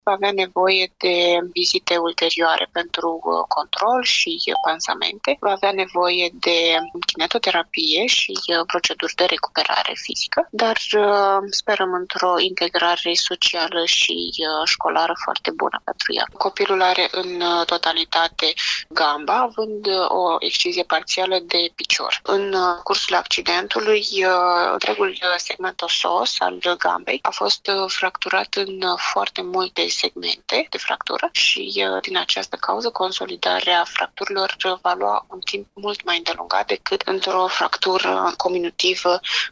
Va avea nevoie de vizite ulterioare pentru control și pansamente. Va avea nevoie de kinetoterapie și proceduri de recuperare fizică, dar sperăm într-o integrare socială și școlară foarte bună pentru ea. Copilul are în totalitate gamba, având o excizie parțială de picior. În cursul accidentului, întregul segment osos al gambei a fost fracturat în foarte multe segmente de fractură și din această cauză consolidarea fracturilor va lua un timp mult mai îndelungat decât într-o fractură cominutivă